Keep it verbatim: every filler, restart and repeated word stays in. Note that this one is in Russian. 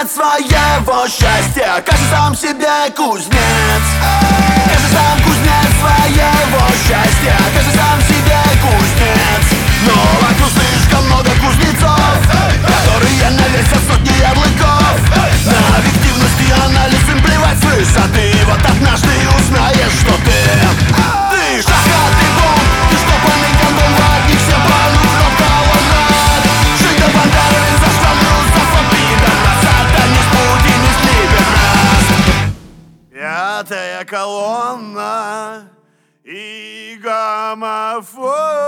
нет своего счастья, каждый сам себе кузнец. Каждый сам кузнец своего счастья, каждый сам себе кузнец. Но вокруг слишком много кузнецов, которые навесят сотни ярлыков. На объективность и анализ им плевать с высоты. Вот однажды узнаешь, что ты Ты шахматный бомб, ты штопанный гондон, в одних все панут, но колоннад. Жить до бандеры, за что русов обидом, назад, а не спути, не слибер нас. Пятая колонна и гомофон.